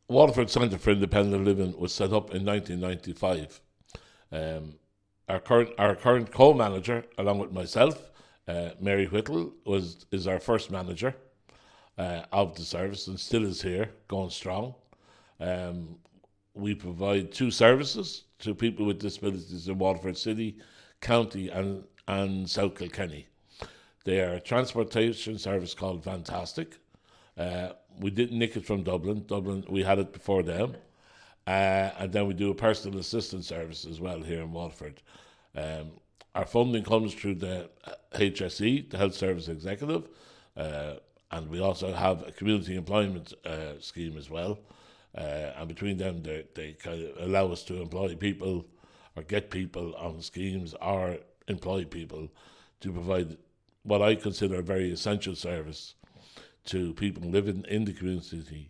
Waterford Centre for Independent Living was set up in 1995. Um, our current co-manager, along with myself, Mary Whittle, is our first manager of the service and still is here, going strong. Um, we provide two services to people with disabilities in Waterford City, County, and South Kilkenny. They are a transportation service called Fantastic. We didn't nick it from Dublin. Dublin, we had it before them. And then we do a personal assistance service as well here in Waterford. Um, our funding comes through the HSE, the Health Service Executive, and we also have a community employment scheme as well. And between them, they kind of allow us to employ people or get people on schemes or employ people to provide what I consider a very essential service to people living in the community.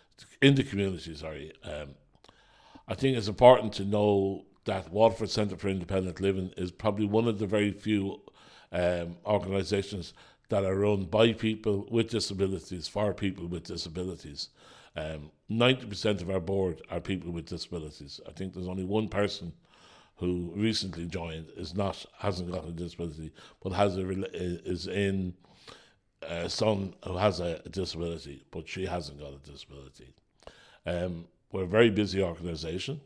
I think it's important to know that Waterford Centre for Independent Living is probably one of the very few organisations that are run by people with disabilities, for people with disabilities. 90% of our board are people with disabilities. I think there's only one person who recently joined hasn't got a disability, but is in a son who has a disability, but she hasn't got a disability. We're a very busy organisation.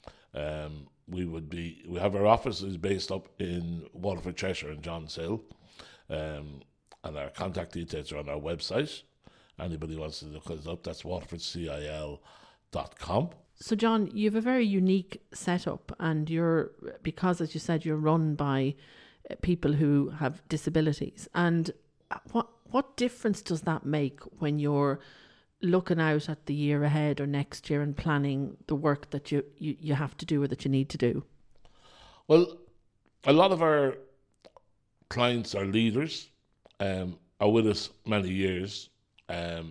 We have our offices based up in Waterford, Cheshire, and Johns Hill, and our contact details are on our website. Anybody wants to look us up, that's waterfordcil.com. So, John, you have a very unique setup, and because, as you said, you're run by people who have disabilities. And what difference does that make when you're looking out at the year ahead or next year and planning the work that you have to do or that you need to do? Well, a lot of our clients are leaders, are with us many years, and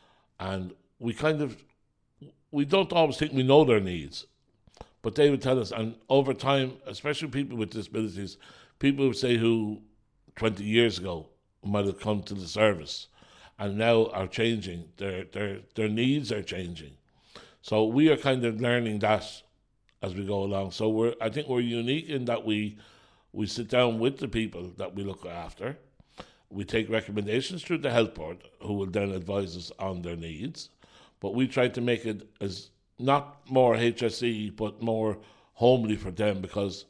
we don't always think we know their needs, but they would tell us. And over time, especially people with disabilities, people would say who 20 years ago might have come to the service and now are changing. Their needs are changing. So we are kind of learning that as we go along. So I think we're unique in that we sit down with the people that we look after. We take recommendations through the health board, who will then advise us on their needs. But we try to make it as not more HSE, but more homely for them, because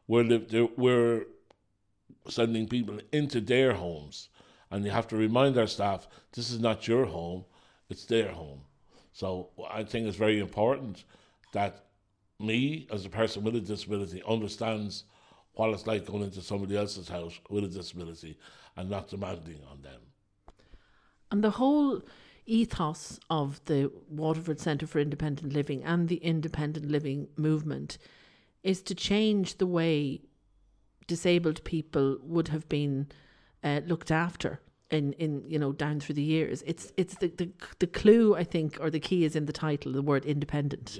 we're sending people into their homes, and you have to remind our staff, this is not your home, it's their home. So I think it's very important that me, as a person with a disability, understands what it's like going into somebody else's house with a disability and not demanding on them. And the whole ethos of the Waterford Centre for Independent Living and the independent living movement is to change the way disabled people would have been looked after in down through the years. It's the clue, I think, or the key is in the title, the word independent.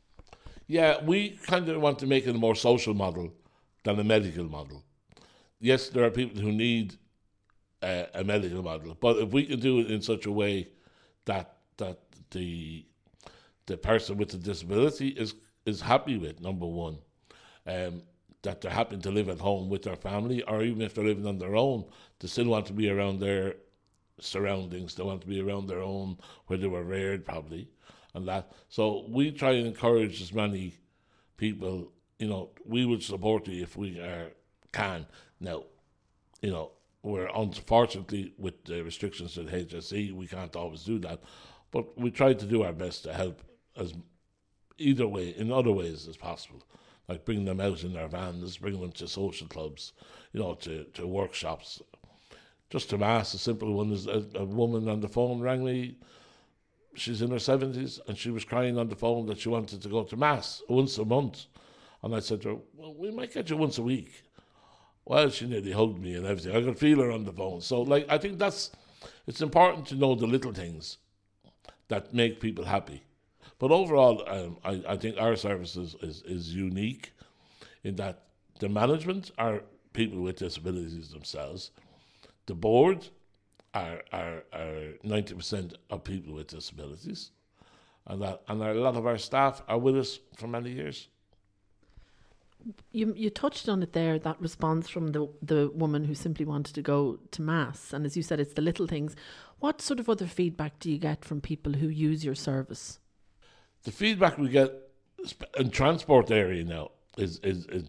Yeah, we kind of want to make it a more social model than a medical model. Yes, there are people who need a medical model, but if we can do it in such a way that the person with the disability is happy with, number one, that they're happy to live at home with their family, or even if they're living on their own, they still want to be around their surroundings. They want to be around their own, where they were reared, probably, and that. So we try and encourage as many people. We would support you if we can. Now, we're unfortunately, with the restrictions at HSE, we can't always do that, but we try to do our best to help in other ways as possible, like bringing them out in our vans, bringing them to social clubs, to workshops. Just to Mass, a simple one is a woman on the phone rang me. She's in her 70s, and she was crying on the phone that she wanted to go to Mass once a month. And I said to her, well, we might get you once a week. Well, she nearly hugged me and everything. I could feel her on the phone. So, I think it's important to know the little things that make people happy. But overall, I think our service is unique in that the management are people with disabilities themselves. The board are 90% of people with disabilities. and a lot of our staff are with us for many years. You touched on it there, that response from the woman who simply wanted to go to Mass. And as you said, it's the little things. What sort of other feedback do you get from people who use your service? The feedback we get in transport area now is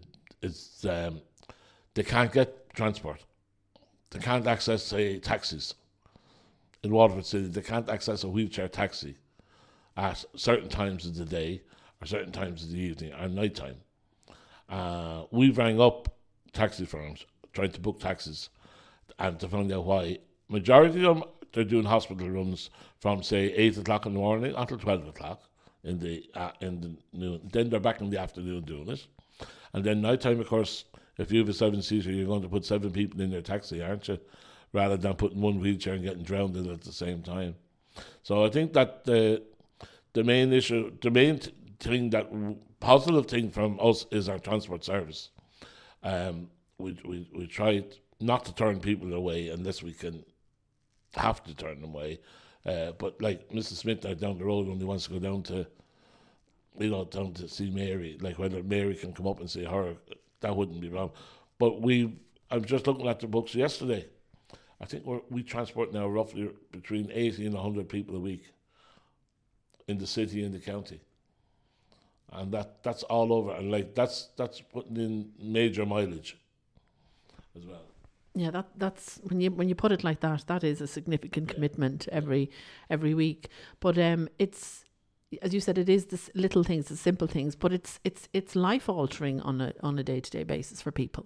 they can't get transport. They can't access, say, taxis. In Waterford City, they can't access a wheelchair taxi at certain times of the day or certain times of the evening or night time. We've rang up taxi firms trying to book taxis and to find out why. Majority of them, they're doing hospital runs from, say, 8 o'clock in the morning until 12 o'clock in the noon. Then they're back in the afternoon doing it. And then night time, of course, if you have a 7-seater, you're going to put 7 people in your taxi, aren't you? Rather than putting one wheelchair and getting drowned in it at the same time. So I think that the main issue, positive thing from us is our transport service. We try not to turn people away unless we can have to turn them away. But like Mrs. Smith down the road only wants to go down to see Mary. Like whether Mary can come up and see her, that wouldn't be wrong. But I'm just looking at the books yesterday. I think we transport now roughly between 80 and 100 people a week in the city and the county. And that's all over, and like that's putting in major mileage as well. Yeah, that's when you put it like that, that is a significant commitment every week. But it's, as you said, it is the little things, the simple things, but it's life altering on a day-to-day basis for people.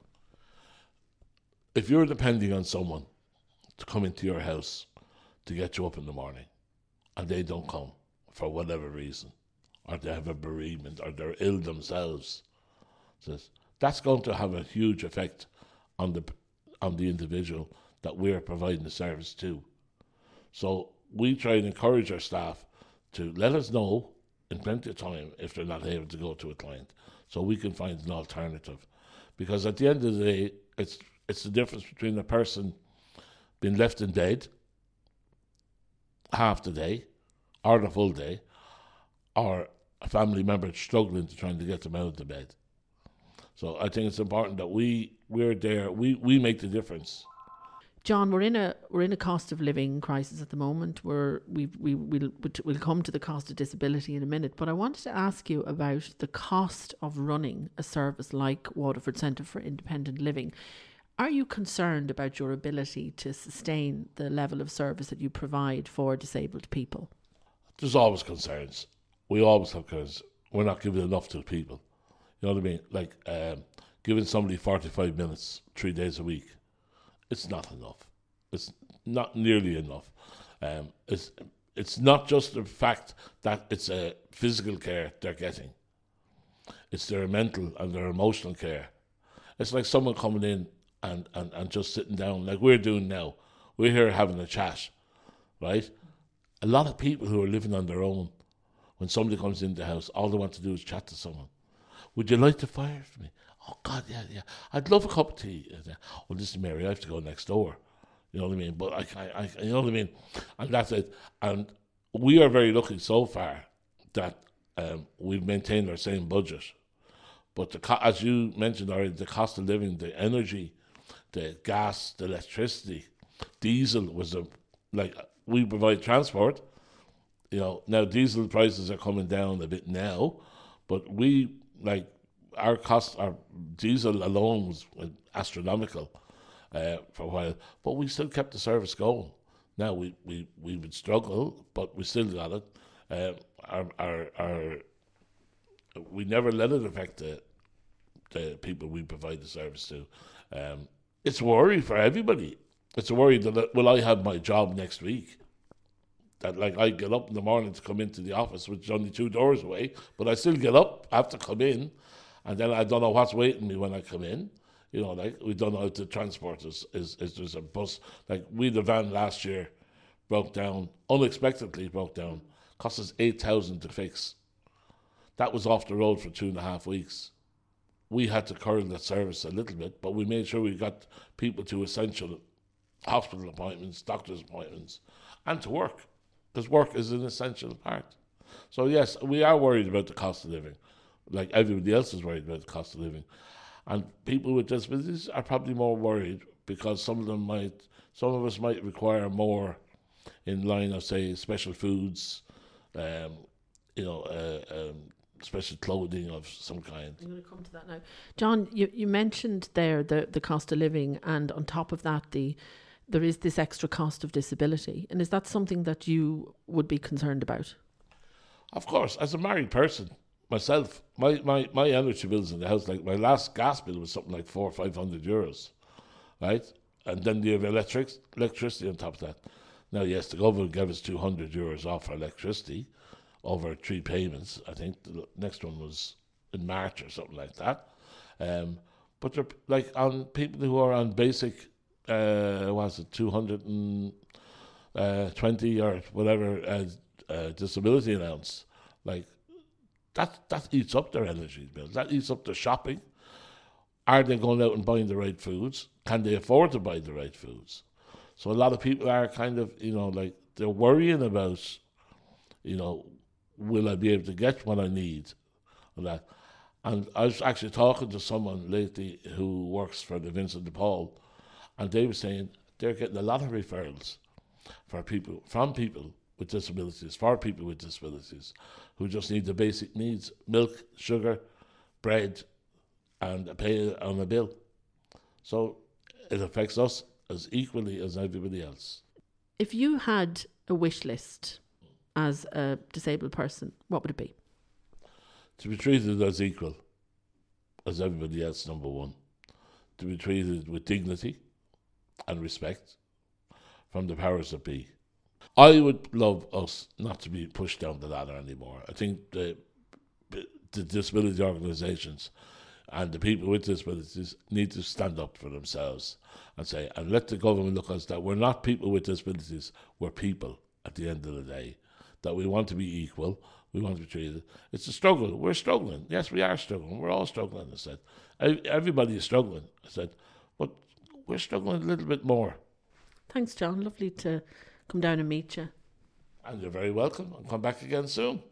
If you're depending on someone to come into your house to get you up in the morning, and they don't come for whatever reason, or they have a bereavement, or they're ill themselves, that's going to have a huge effect on the individual that we're providing the service to. So we try and encourage our staff to let us know in plenty of time if they're not able to go to a client, so we can find an alternative. Because at the end of the day, it's the difference between a person being left in bed half the day or the full day, or a family member struggling to trying to get them out of the bed. So I think it's important that we're there. We make the difference. John, we're in a cost of living crisis at the moment. We'll come to the cost of disability in a minute, but I wanted to ask you about the cost of running a service like Waterford Centre for Independent Living. Are you concerned about your ability to sustain the level of service that you provide for disabled people? There's always concerns. We always have concerns. We're not giving enough to people. You know what I mean? Like giving somebody 45 minutes 3 days a week, it's not enough. It's not nearly enough. It's not just the fact that it's a physical care they're getting. It's their mental and their emotional care. It's like someone coming in and just sitting down like we're doing now. We're here having a chat, right? A lot of people who are living on their own, when somebody comes into the house, all they want to do is chat to someone. Would you like to fire for me? Oh, God, yeah. I'd love a cup of tea. Well, listen, Mary, I have to go next door. You know what I mean? But I you know what I mean? And that's it. And we are very lucky so far that we've maintained our same budget. But as you mentioned already, the cost of living, the energy, the gas, the electricity, diesel was we provide transport. You know, now diesel prices are coming down a bit now, but our cost, our diesel alone was astronomical for a while, but we still kept the service going. Now we would struggle, but we still got it. We never let it affect the people we provide the service to. It's a worry for everybody. It's a worry that, will I have my job next week? That I get up in the morning to come into the office, which is only 2 doors away, but I still get up, I have to come in, and then I don't know what's waiting me when I come in. You know, we don't know how to transport is there's a bus. The van last year unexpectedly broke down, cost us 8,000 to fix. That was off the road for 2.5 weeks. We had to curl that service a little bit, but we made sure we got people to essential hospital appointments, doctor's appointments, and to work, because work is an essential part. So yes, we are worried about the cost of living, like everybody else is worried about the cost of living. And people with disabilities are probably more worried because some of us might require more in line of, say, special foods, um, you know, special clothing of some kind. I'm going to come to that now. John, you mentioned there the cost of living, and on top of that, there is this extra cost of disability. And is that something that you would be concerned about? Of course, as a married person, myself, my energy bills in the house, like my last gas bill was something like €400 or €500, right? And then you have electricity on top of that. Now, yes, the government gave us €200 off for electricity over 3 payments. I think the next one was in March or something like that. But they're like on people who are on basic, 220 or whatever disability allowance, like that eats up their energy bills. That eats up their shopping. Are they going out and buying the right foods? Can they afford to buy the right foods? So a lot of people are kind of, like they're worrying about, will I be able to get what I need? And that. And I was actually talking to someone lately who works for the Vincent de Paul, and they were saying they're getting a lot of referrals from people with disabilities, for people with disabilities, who just need the basic needs: milk, sugar, bread, and a pay on a bill. So it affects us as equally as everybody else. If you had a wish list as a disabled person, what would it be? To be treated as equal as everybody else, number one. To be treated with dignity and respect from the powers that be. I would love us not to be pushed down the ladder anymore. I think the disability organisations and the people with disabilities need to stand up for themselves and say, and let the government look at us, that we're not people with disabilities, we're people at the end of the day, that we want to be equal, we want to be treated. It's a struggle. We're struggling. Yes, we are struggling. We're all struggling, I said. Everybody is struggling, I said, but we're struggling a little bit more. Thanks, John. Lovely to come down and meet you. And you're very welcome, and come back again soon.